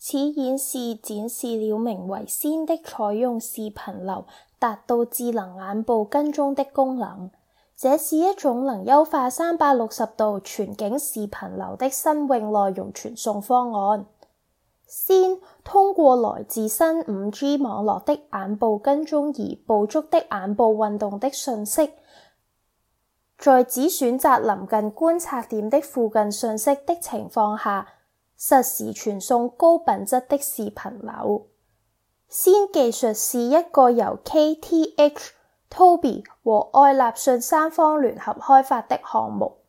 此演示展示了名為 Scene 的採用視頻流達到智能眼部跟蹤的功能。這是一種能優化360度全景視頻流的新穎內容傳送方案。Scene 通過來自新 5G 網絡的眼部跟蹤儀捕捉的眼部運動的訊息，在只選擇臨近觀察點的附近訊息的情況下，實時傳送高品質的視頻流。Scene 技術是一個由 KTH、Tobii 和愛立信三方聯合開發的項目。